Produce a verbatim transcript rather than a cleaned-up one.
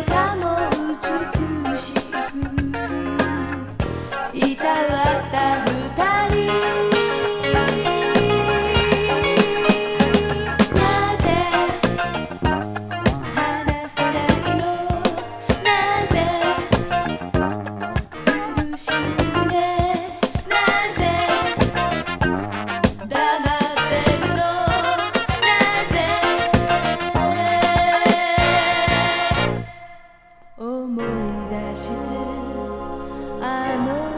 かも美しくいたわった二人なぜ話せないのなぜ苦しんでなぜ黙ってるのなぜ思い出してあの